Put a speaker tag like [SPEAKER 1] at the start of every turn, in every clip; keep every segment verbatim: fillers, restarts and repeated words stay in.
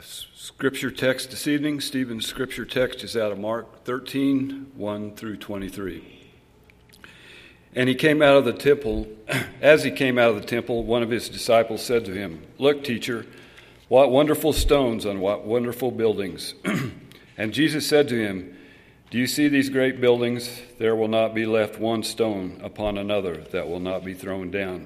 [SPEAKER 1] Scripture text this evening. Stephen's scripture text is out of Mark thirteen, one through twenty-three. And he came out of the temple. As he came out of the temple, one of his disciples said to him, "Look, teacher, what wonderful stones and what wonderful buildings." And Jesus said to him, "Do you see these great buildings? There will not be left one stone upon another that will not be thrown down."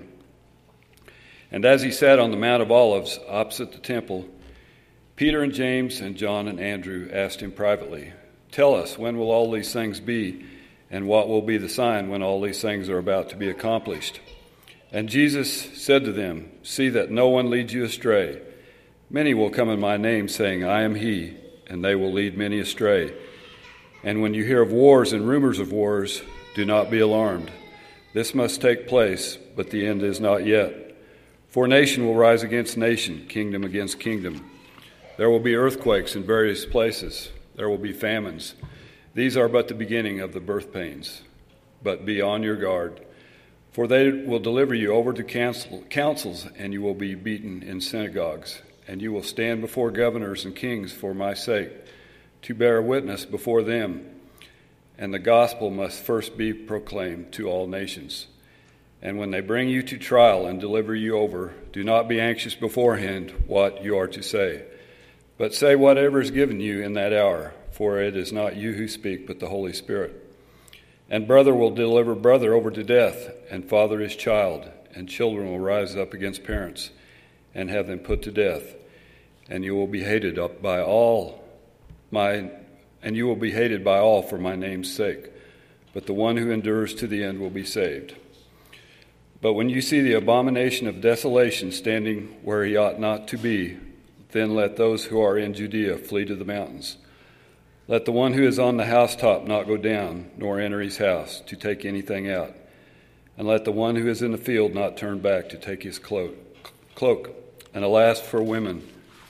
[SPEAKER 1] And as he sat on the Mount of Olives opposite the temple, Peter and James and John and Andrew asked him privately, "Tell us, when will all these things be, and what will be the sign when all these things are about to be accomplished?" And Jesus said to them, "See that no one leads you astray. Many will come in my name, saying, 'I am he,' and they will lead many astray. And when you hear of wars and rumors of wars, do not be alarmed. This must take place, but the end is not yet. For nation will rise against nation, kingdom against kingdom. There will be earthquakes in various places. There will be famines. These are but the beginning of the birth pains. But be on your guard, for they will deliver you over to council, councils, and you will be beaten in synagogues. And you will stand before governors and kings for my sake, to bear witness before them. And the gospel must first be proclaimed to all nations. And when they bring you to trial and deliver you over, do not be anxious beforehand what you are to say, but say whatever is given you in that hour, for it is not you who speak, but the Holy Spirit. And brother will deliver brother over to death, and father his child, and children will rise up against parents and have them put to death. And you will be hated up by all my and you will be hated by all for my name's sake, but the one who endures to the end will be saved. But when you see the abomination of desolation standing where he ought not to be, then let those who are in Judea flee to the mountains. Let the one who is on the housetop not go down, nor enter his house to take anything out. And let the one who is in the field not turn back to take his cloak. cloak. And alas for women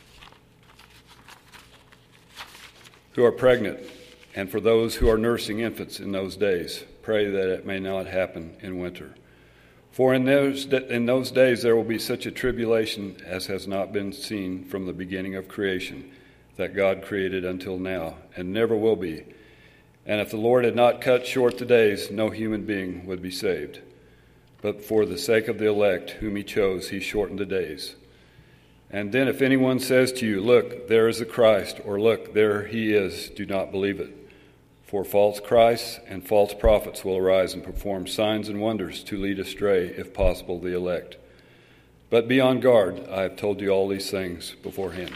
[SPEAKER 1] who are pregnant, and for those who are nursing infants in those days. Pray that it may not happen in winter. For in those, in those days there will be such a tribulation as has not been seen from the beginning of creation, that God created until now, and never will be. And if the Lord had not cut short the days, no human being would be saved. But for the sake of the elect, whom he chose, he shortened the days. And then if anyone says to you, 'Look, there is the Christ,' or 'Look, there he is,' do not believe it. For false Christs and false prophets will arise and perform signs and wonders to lead astray, if possible, the elect. But be on guard. I have told you all these things beforehand."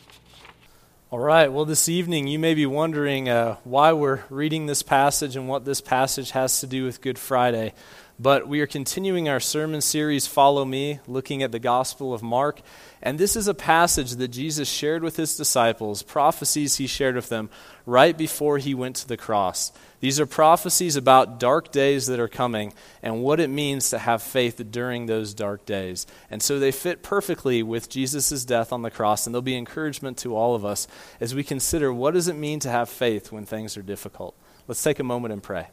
[SPEAKER 2] All right, well, this evening you may be wondering uh, why we're reading this passage and what this passage has to do with Good Friday. But we are continuing our sermon series, Follow Me, looking at the Gospel of Mark. And this is a passage that Jesus shared with his disciples, prophecies he shared with them right before he went to the cross. These are prophecies about dark days that are coming and what it means to have faith during those dark days. And so they fit perfectly with Jesus' death on the cross, and they'll be encouragement to all of us as we consider what does it mean to have faith when things are difficult. Let's take a moment and pray.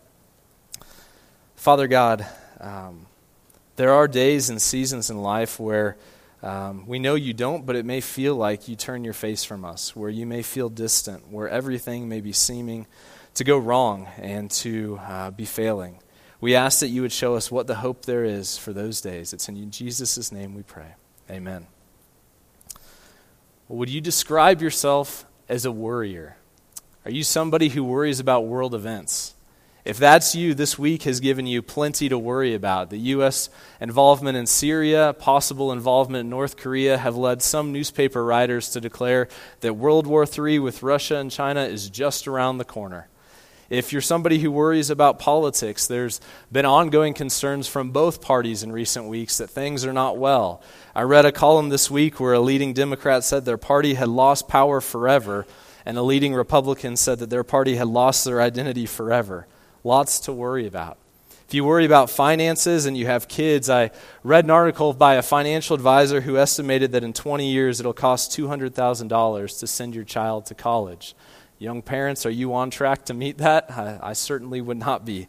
[SPEAKER 2] Father God, um, there are days and seasons in life where um, we know you don't, but it may feel like you turn your face from us, where you may feel distant, where everything may be seeming to go wrong and to uh, be failing. We ask that you would show us what the hope there is for those days. It's in Jesus' name we pray. Amen. Well, would you describe yourself as a worrier? Are you somebody who worries about world events? If that's you, this week has given you plenty to worry about. The U S involvement in Syria, possible involvement in North Korea have led some newspaper writers to declare that World War Three with Russia and China is just around the corner. If you're somebody who worries about politics, there's been ongoing concerns from both parties in recent weeks that things are not well. I read a column this week where a leading Democrat said their party had lost power forever, and a leading Republican said that their party had lost their identity forever. Lots to worry about. If you worry about finances and you have kids, I read an article by a financial advisor who estimated that in twenty years it'll cost two hundred thousand dollars to send your child to college. Young parents, are you on track to meet that? I, I certainly would not be.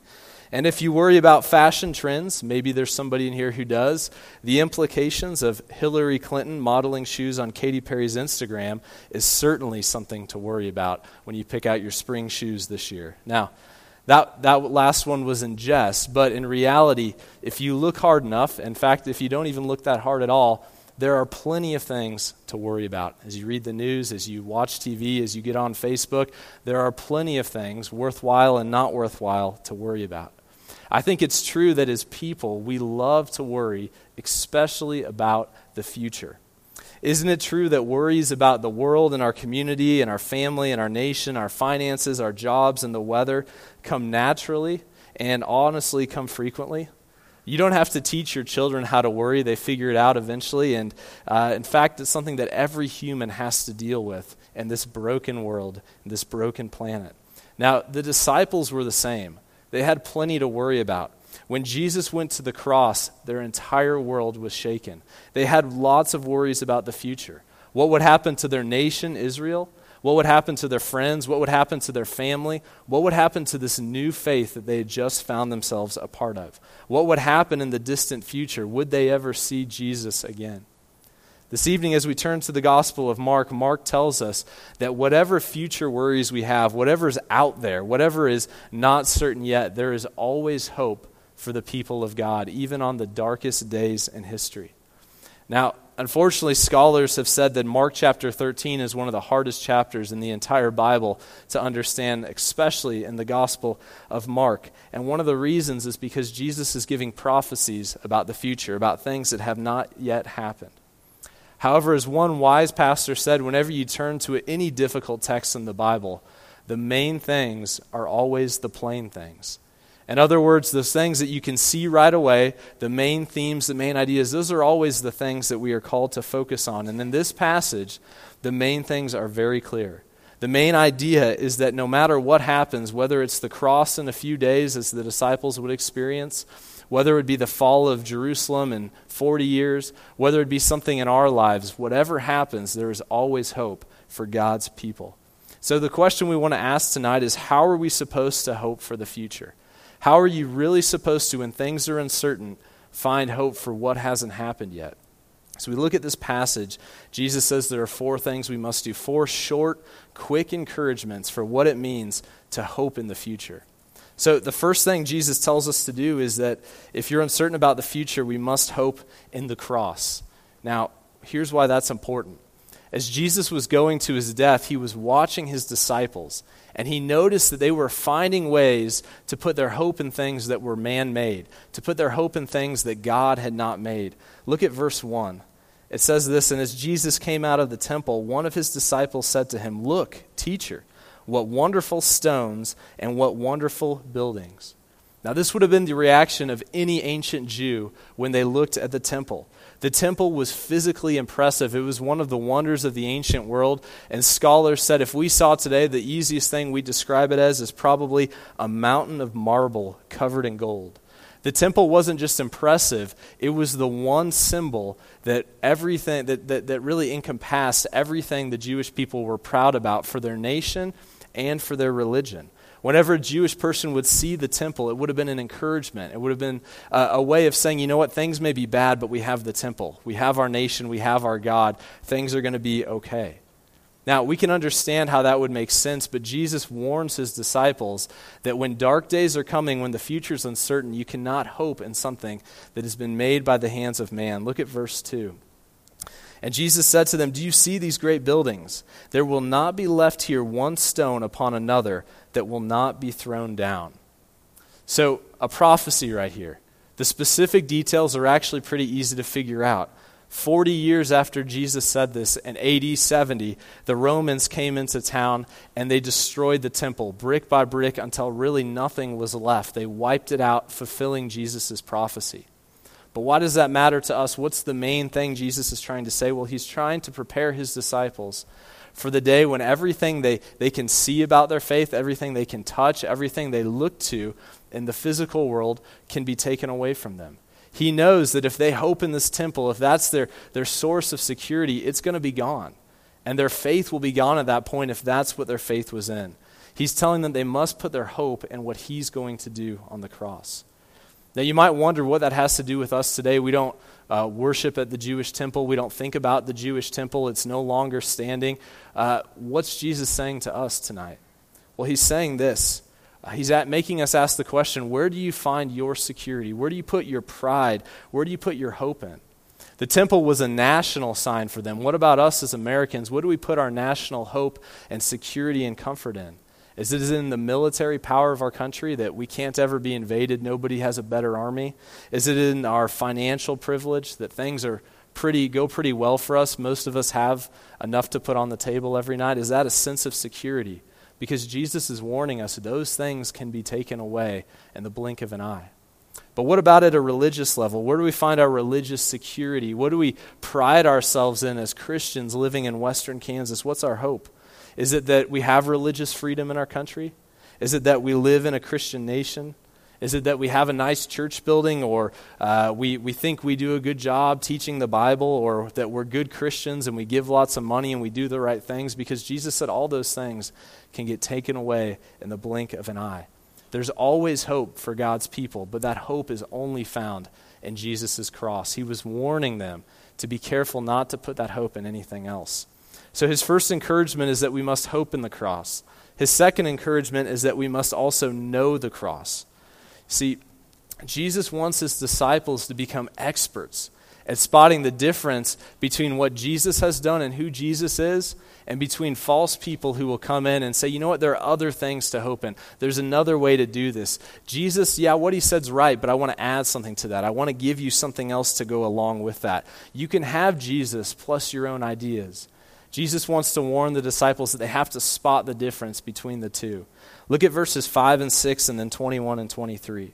[SPEAKER 2] And if you worry about fashion trends, maybe there's somebody in here who does, the implications of Hillary Clinton modeling shoes on Katy Perry's Instagram is certainly something to worry about when you pick out your spring shoes this year. Now, that, that last one was in jest, but in reality, if you look hard enough, in fact, if you don't even look that hard at all, there are plenty of things to worry about. As you read the news, as you watch T V, as you get on Facebook, there are plenty of things, worthwhile and not worthwhile, to worry about. I think it's true that as people, we love to worry, especially about the future. Isn't it true that worries about the world and our community and our family and our nation, our finances, our jobs, and the weather come naturally and honestly come frequently? You don't have to teach your children how to worry. They figure it out eventually. And uh, in fact, it's something that every human has to deal with in this broken world, this broken planet. Now, the disciples were the same. They had plenty to worry about. When Jesus went to the cross, their entire world was shaken. They had lots of worries about the future. What would happen to their nation, Israel? What would happen to their friends? What would happen to their family? What would happen to this new faith that they had just found themselves a part of? What would happen in the distant future? Would they ever see Jesus again? This evening, as we turn to the Gospel of Mark, Mark tells us that whatever future worries we have, whatever is out there, whatever is not certain yet, there is always hope for the people of God, even on the darkest days in history. Now, unfortunately, scholars have said that Mark chapter thirteen is one of the hardest chapters in the entire Bible to understand, especially in the Gospel of Mark. And one of the reasons is because Jesus is giving prophecies about the future, about things that have not yet happened. However, as one wise pastor said, whenever you turn to any difficult text in the Bible, the main things are always the plain things. In other words, those things that you can see right away, the main themes, the main ideas, those are always the things that we are called to focus on. And in this passage, the main things are very clear. The main idea is that no matter what happens, whether it's the cross in a few days as the disciples would experience, whether it would be the fall of Jerusalem in forty years, whether it be something in our lives, whatever happens, there is always hope for God's people. So the question we want to ask tonight is, how are we supposed to hope for the future? How are you really supposed to, when things are uncertain, find hope for what hasn't happened yet? So we look at this passage. Jesus says there are four things we must do, four short, quick encouragements for what it means to hope in the future. So the first thing Jesus tells us to do is that if you're uncertain about the future, we must hope in the cross. Now, here's why that's important. As Jesus was going to his death, he was watching his disciples, and he noticed that they were finding ways to put their hope in things that were man-made, to put their hope in things that God had not made. Look at verse one. It says this, "And as Jesus came out of the temple, one of his disciples said to him, 'Look, teacher, what wonderful stones and what wonderful buildings.'" Now, this would have been the reaction of any ancient Jew when they looked at the temple. The temple was physically impressive. It was one of the wonders of the ancient world. And scholars said if we saw today, the easiest thing we describe it as is probably a mountain of marble covered in gold. The temple wasn't just impressive. It was the one symbol that everything that, that, that really encompassed everything the Jewish people were proud about for their nation and for their religion. Whenever a Jewish person would see the temple, it would have been an encouragement. It would have been a, a way of saying, you know what, things may be bad, but we have the temple. We have our nation. We have our God. Things are going to be okay. Now, we can understand how that would make sense, but Jesus warns his disciples that when dark days are coming, when the future is uncertain, you cannot hope in something that has been made by the hands of man. Look at verse two. "And Jesus said to them, 'Do you see these great buildings? There will not be left here one stone upon another that will not be thrown down.'" So, a prophecy right here. The specific details are actually pretty easy to figure out. Forty years after Jesus said this, in A D seventy, the Romans came into town and they destroyed the temple brick by brick until really nothing was left. They wiped it out, fulfilling Jesus' prophecy. But why does that matter to us? What's the main thing Jesus is trying to say? Well, he's trying to prepare his disciples for the day when everything they, they can see about their faith, everything they can touch, everything they look to in the physical world can be taken away from them. He knows that if they hope in this temple, if that's their, their source of security, it's going to be gone. And their faith will be gone at that point if that's what their faith was in. He's telling them they must put their hope in what he's going to do on the cross. Now, you might wonder what that has to do with us today. We don't uh, worship at the Jewish temple. We don't think about the Jewish temple. It's no longer standing. Uh, what's Jesus saying to us tonight? Well, he's saying this. Uh, he's at making us ask the question, where do you find your security? Where do you put your pride? Where do you put your hope in? The temple was a national sign for them. What about us as Americans? What do we put our national hope and security and comfort in? Is it in the military power of our country that we can't ever be invaded, nobody has a better army? Is it in our financial privilege that things are pretty go pretty well for us? Most of us have enough to put on the table every night. Is that a sense of security? Because Jesus is warning us those things can be taken away in the blink of an eye. But what about at a religious level? Where do we find our religious security? What do we pride ourselves in as Christians living in western Kansas? What's our hope? Is it that we have religious freedom in our country? Is it that we live in a Christian nation? Is it that we have a nice church building, or uh, we, we think we do a good job teaching the Bible, or that we're good Christians and we give lots of money and we do the right things? Because Jesus said all those things can get taken away in the blink of an eye. There's always hope for God's people, but that hope is only found in Jesus' cross. He was warning them to be careful not to put that hope in anything else. So his first encouragement is that we must hope in the cross. His second encouragement is that we must also know the cross. See, Jesus wants his disciples to become experts at spotting the difference between what Jesus has done and who Jesus is, and between false people who will come in and say, you know what, there are other things to hope in. There's another way to do this. Jesus, yeah, what he said's right, but I want to add something to that. I want to give you something else to go along with that. You can have Jesus plus your own ideas. Jesus wants to warn the disciples that they have to spot the difference between the two. Look at verses five and six and then twenty-one and twenty-three.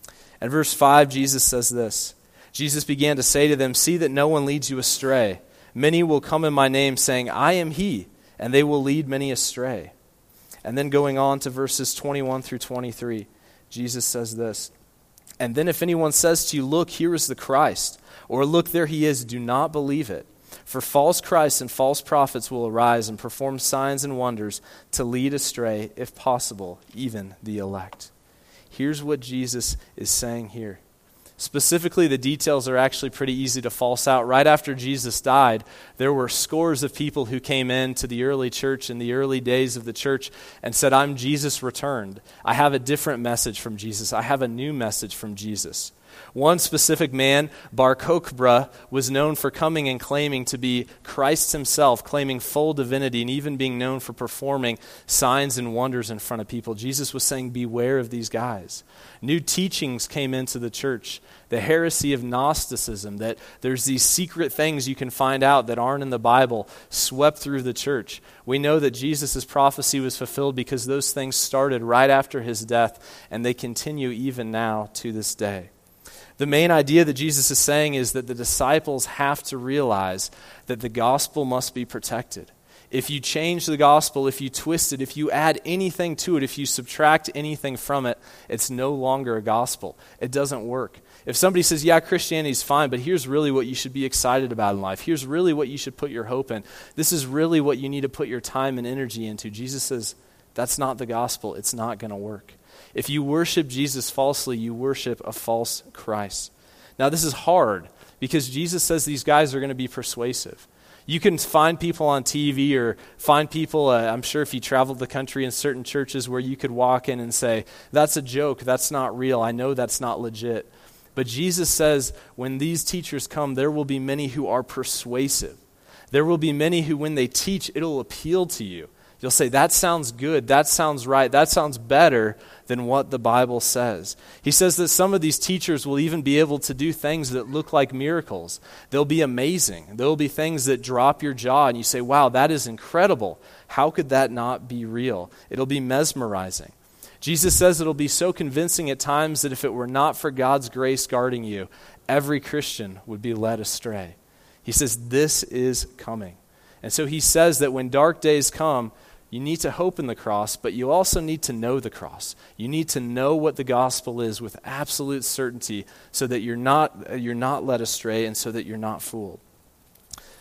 [SPEAKER 2] At verse five, Jesus says this. Jesus began to say to them, see that no one leads you astray. Many will come in my name saying, I am he, and they will lead many astray. And then going on to verses twenty-one through twenty-three, Jesus says this. And then if anyone says to you, look, here is the Christ, or look, there he is, do not believe it. For false Christs and false prophets will arise and perform signs and wonders to lead astray, if possible, even the elect. Here's what Jesus is saying here. Specifically, the details are actually pretty easy to false out. Right after Jesus died, there were scores of people who came in to the early church in the early days of the church and said, I'm Jesus returned. I have a different message from Jesus. I have a new message from Jesus. One specific man, Bar Kokhba, was known for coming and claiming to be Christ himself, claiming full divinity, and even being known for performing signs and wonders in front of people. Jesus was saying, beware of these guys. New teachings came into the church. The heresy of Gnosticism, that there's these secret things you can find out that aren't in the Bible, swept through the church. We know that Jesus' prophecy was fulfilled because those things started right after his death, and they continue even now to this day. The main idea that Jesus is saying is that the disciples have to realize that the gospel must be protected. If you change the gospel, if you twist it, if you add anything to it, if you subtract anything from it, it's no longer a gospel. It doesn't work. If somebody says, yeah, Christianity's fine, but here's really what you should be excited about in life. Here's really what you should put your hope in. This is really what you need to put your time and energy into. Jesus says, that's not the gospel. It's not going to work. If you worship Jesus falsely, you worship a false Christ. Now, this is hard because Jesus says these guys are going to be persuasive. You can find people on T V or find people, uh, I'm sure if you traveled the country in certain churches where you could walk in and say, that's a joke, that's not real, I know that's not legit. But Jesus says when these teachers come, there will be many who are persuasive. There will be many who when they teach, it'll appeal to you. You'll say, that sounds good, that sounds right, that sounds better than what the Bible says. He says that some of these teachers will even be able to do things that look like miracles. They'll be amazing. There'll be things that drop your jaw and you say, wow, that is incredible. How could that not be real? It'll be mesmerizing. Jesus says it'll be so convincing at times that if it were not for God's grace guarding you, every Christian would be led astray. He says this is coming. And so he says that when dark days come, you need to hope in the cross, but you also need to know the cross. You need to know what the gospel is with absolute certainty so that you're not, you're not led astray and so that you're not fooled.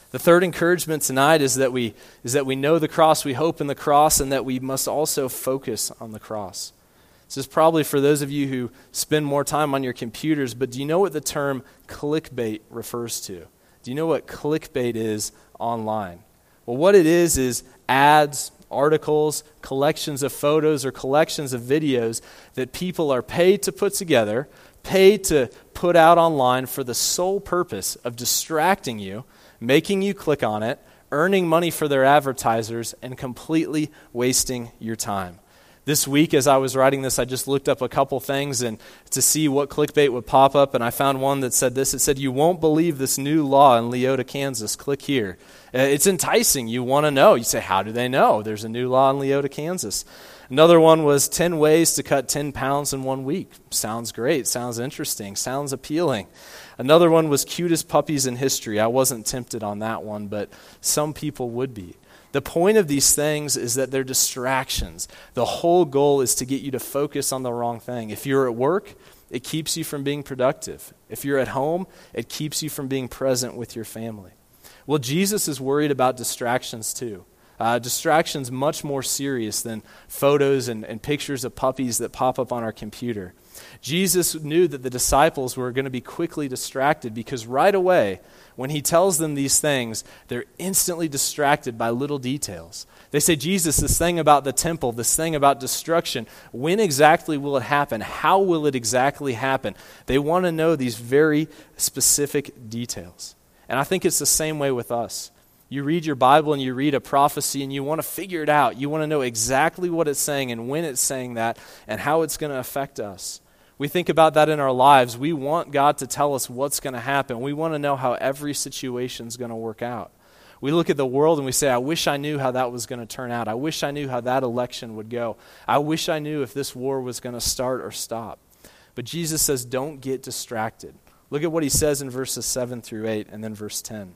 [SPEAKER 2] The third encouragement tonight is that we is that we know the cross, we hope in the cross, and that we must also focus on the cross. This is probably for those of you who spend more time on your computers, but do you know what the term clickbait refers to? Do you know what clickbait is online? Well, what it is is ads, articles, collections of photos, or collections of videos that people are paid to put together, paid to put out online for the sole purpose of distracting you, making you click on it, earning money for their advertisers, and completely wasting your time. This week, as I was writing this, I just looked up a couple things and to see what clickbait would pop up, and I found one that said this. It said, "You won't believe this new law in Leota, Kansas. Click here." Uh, it's enticing. You want to know. You say, how do they know? There's a new law in Leota, Kansas. Another one was ten ways to cut ten pounds in one week. Sounds great. Sounds interesting. Sounds appealing. Another one was cutest puppies in history. I wasn't tempted on that one, but some people would be. The point of these things is that they're distractions. The whole goal is to get you to focus on the wrong thing. If you're at work, it keeps you from being productive. If you're at home, it keeps you from being present with your family. Well, Jesus is worried about distractions too. Uh, distractions much more serious than photos and, and pictures of puppies that pop up on our computer. Jesus knew that the disciples were going to be quickly distracted because right away, when he tells them these things, they're instantly distracted by little details. They say, Jesus, this thing about the temple, this thing about destruction, when exactly will it happen? How will it exactly happen? They want to know these very specific details. And I think it's the same way with us. You read your Bible and you read a prophecy and you want to figure it out. You want to know exactly what it's saying and when it's saying that and how it's going to affect us. We think about that in our lives. We want God to tell us what's going to happen. We want to know how every situation is going to work out. We look at the world and we say, I wish I knew how that was going to turn out. I wish I knew how that election would go. I wish I knew if this war was going to start or stop. But Jesus says, don't get distracted. Look at what he says in verses seven through eight and then verse ten.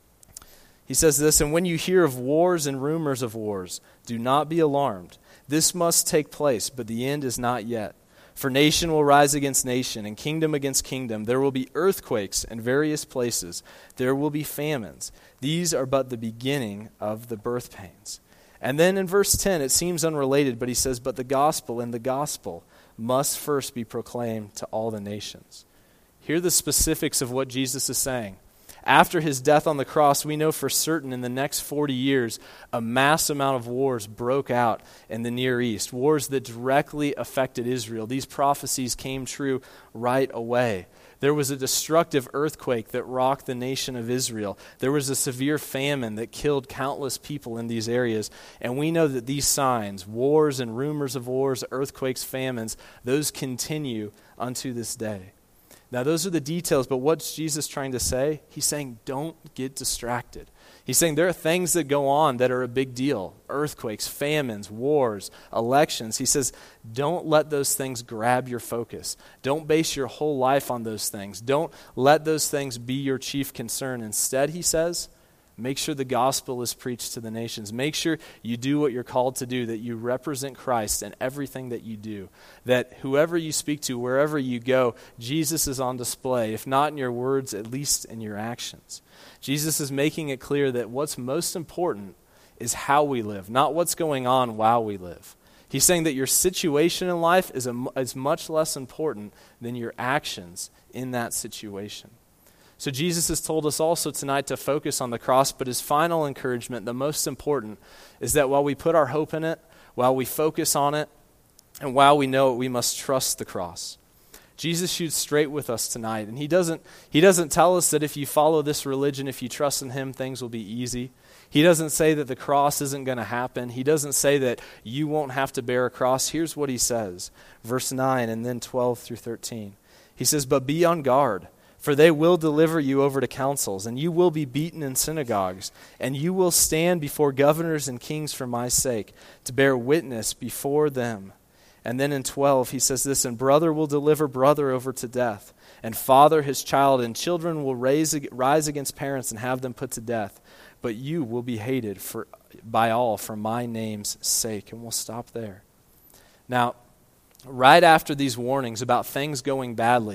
[SPEAKER 2] He says this, "And when you hear of wars and rumors of wars, do not be alarmed. This must take place, but the end is not yet. For nation will rise against nation, and kingdom against kingdom. There will be earthquakes in various places. There will be famines. These are but the beginning of the birth pains." And then in verse ten, it seems unrelated, but he says, "But the gospel and the gospel must first be proclaimed to all the nations." Hear the specifics of what Jesus is saying. After his death on the cross, we know for certain in the next forty years, a mass amount of wars broke out in the Near East, wars that directly affected Israel. These prophecies came true right away. There was a destructive earthquake that rocked the nation of Israel. There was a severe famine that killed countless people in these areas. And we know that these signs, wars and rumors of wars, earthquakes, famines, those continue unto this day. Now, those are the details, but what's Jesus trying to say? He's saying, don't get distracted. He's saying there are things that go on that are a big deal. Earthquakes, famines, wars, elections. He says, don't let those things grab your focus. Don't base your whole life on those things. Don't let those things be your chief concern. Instead, he says, make sure the gospel is preached to the nations. Make sure you do what you're called to do, that you represent Christ in everything that you do. That whoever you speak to, wherever you go, Jesus is on display, if not in your words, at least in your actions. Jesus is making it clear that what's most important is how we live, not what's going on while we live. He's saying that your situation in life is, a, is much less important than your actions in that situation. So Jesus has told us also tonight to focus on the cross, but his final encouragement, the most important, is that while we put our hope in it, while we focus on it, and while we know it, we must trust the cross. Jesus shoots straight with us tonight, and he doesn't, he doesn't tell us that if you follow this religion, if you trust in him, things will be easy. He doesn't say that the cross isn't going to happen. He doesn't say that you won't have to bear a cross. Here's what he says, verse nine and then twelve through thirteen. He says, "But be on guard. For they will deliver you over to councils, and you will be beaten in synagogues, and you will stand before governors and kings for my sake, to bear witness before them." And then in twelve, he says this, "And brother will deliver brother over to death, and father his child, and children will raise, rise against parents and have them put to death. But you will be hated for, by all for my name's sake." And we'll stop there. Now, right after these warnings about things going badly,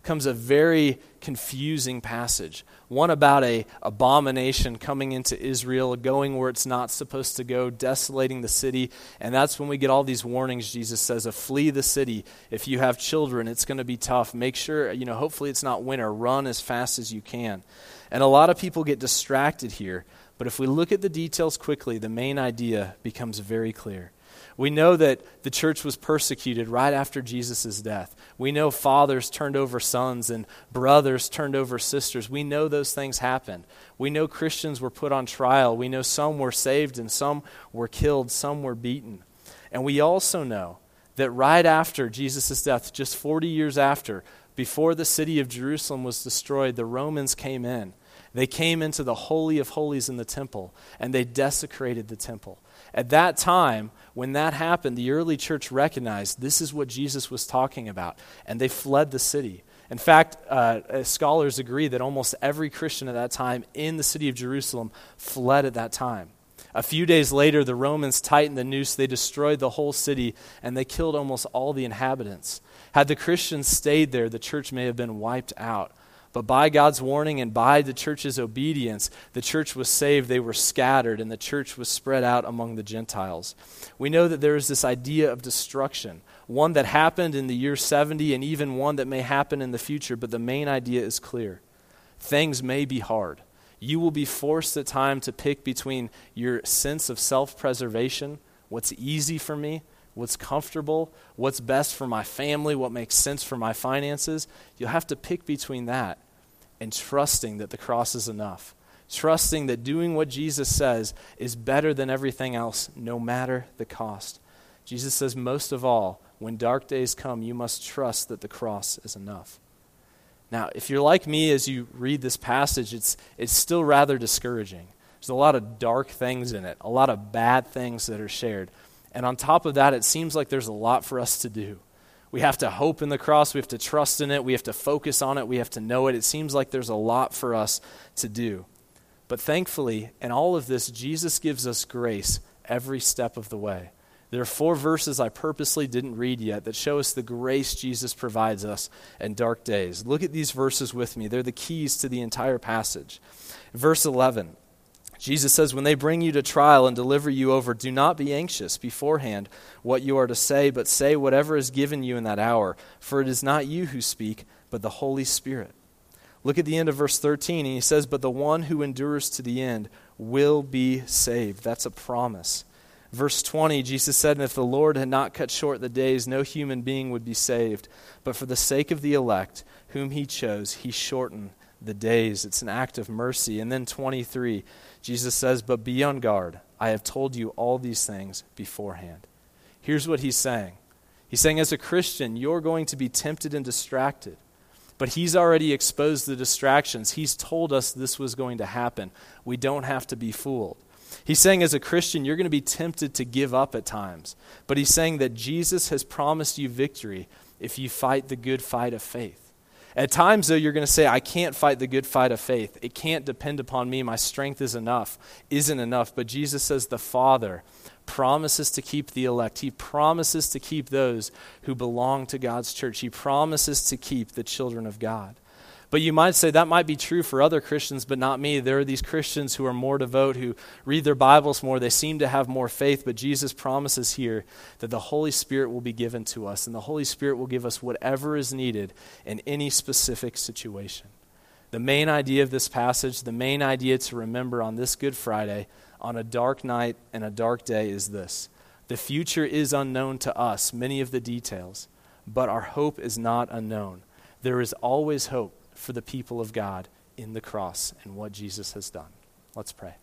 [SPEAKER 2] comes a very confusing passage. One about a abomination coming into Israel, going where it's not supposed to go, desolating the city. And that's when we get all these warnings, Jesus says, of flee the city. If you have children, it's going to be tough. Make sure, you know, hopefully it's not winter. Run as fast as you can. And a lot of people get distracted here. But if we look at the details quickly, the main idea becomes very clear. We know that the church was persecuted right after Jesus' death. We know fathers turned over sons and brothers turned over sisters. We know those things happened. We know Christians were put on trial. We know some were saved and some were killed, some were beaten. And we also know that right after Jesus' death, just forty years after, before the city of Jerusalem was destroyed, the Romans came in. They came into the Holy of Holies in the temple, and they desecrated the temple. At that time, when that happened, the early church recognized this is what Jesus was talking about, and they fled the city. In fact, uh, scholars agree that almost every Christian at that time in the city of Jerusalem fled at that time. A few days later, the Romans tightened the noose, they destroyed the whole city, and they killed almost all the inhabitants. Had the Christians stayed there, the church may have been wiped out. But by God's warning and by the church's obedience, the church was saved, they were scattered, and the church was spread out among the Gentiles. We know that there is this idea of destruction, one that happened in the year seventy and even one that may happen in the future, but the main idea is clear. Things may be hard. You will be forced at times to pick between your sense of self-preservation, what's easy for me, what's comfortable, what's best for my family, what makes sense for my finances. You'll have to pick between that and trusting that the cross is enough. Trusting that doing what Jesus says is better than everything else, no matter the cost. Jesus says, most of all, when dark days come, you must trust that the cross is enough. Now, if you're like me as you read this passage, it's it's still rather discouraging. There's a lot of dark things in it, a lot of bad things that are shared. And on top of that, it seems like there's a lot for us to do. We have to hope in the cross. We have to trust in it. We have to focus on it. We have to know it. It seems like there's a lot for us to do. But thankfully, in all of this, Jesus gives us grace every step of the way. There are four verses I purposely didn't read yet that show us the grace Jesus provides us in dark days. Look at these verses with me. They're the keys to the entire passage. Verse eleven. Jesus says, when they bring you to trial and deliver you over, do not be anxious beforehand what you are to say, but say whatever is given you in that hour, for it is not you who speak, but the Holy Spirit. Look at the end of verse thirteen, and he says, but the one who endures to the end will be saved. That's a promise. Verse twenty, Jesus said, and if the Lord had not cut short the days, no human being would be saved. But for the sake of the elect, whom he chose, he shortened the days. It's an act of mercy. And then twenty-three, Jesus says, but be on guard. I have told you all these things beforehand. Here's what he's saying. He's saying as a Christian, you're going to be tempted and distracted. But he's already exposed the distractions. He's told us this was going to happen. We don't have to be fooled. He's saying as a Christian, you're going to be tempted to give up at times. But he's saying that Jesus has promised you victory if you fight the good fight of faith. At times, though, you're going to say, I can't fight the good fight of faith. It can't depend upon me. My strength is enough, isn't enough. But Jesus says the Father promises to keep the elect. He promises to keep those who belong to God's church. He promises to keep the children of God. But you might say that might be true for other Christians, but not me. There are these Christians who are more devout, who read their Bibles more. They seem to have more faith, but Jesus promises here that the Holy Spirit will be given to us, and the Holy Spirit will give us whatever is needed in any specific situation. The main idea of this passage, the main idea to remember on this Good Friday, on a dark night and a dark day is this. The future is unknown to us, many of the details, but our hope is not unknown. There is always hope for the people of God in the cross and what Jesus has done. Let's pray.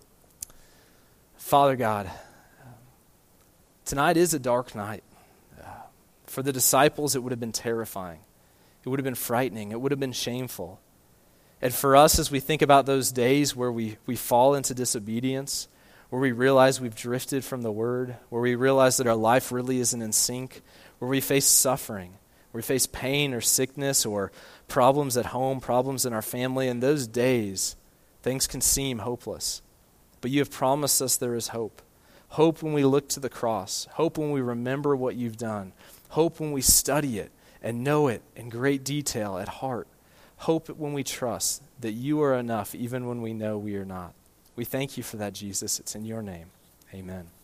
[SPEAKER 2] Father God, tonight is a dark night. Uh, for the disciples, it would have been terrifying. It would have been frightening. It would have been shameful. And for us, as we think about those days where we, we fall into disobedience, where we realize we've drifted from the Word, where we realize that our life really isn't in sync, where we face suffering, where we face pain or sickness or problems at home, problems in our family, in those days, things can seem hopeless. But you have promised us there is hope. Hope when we look to the cross. Hope when we remember what you've done. Hope when we study it and know it in great detail at heart. Hope it when we trust that you are enough even when we know we are not. We thank you for that, Jesus. It's in your name. Amen.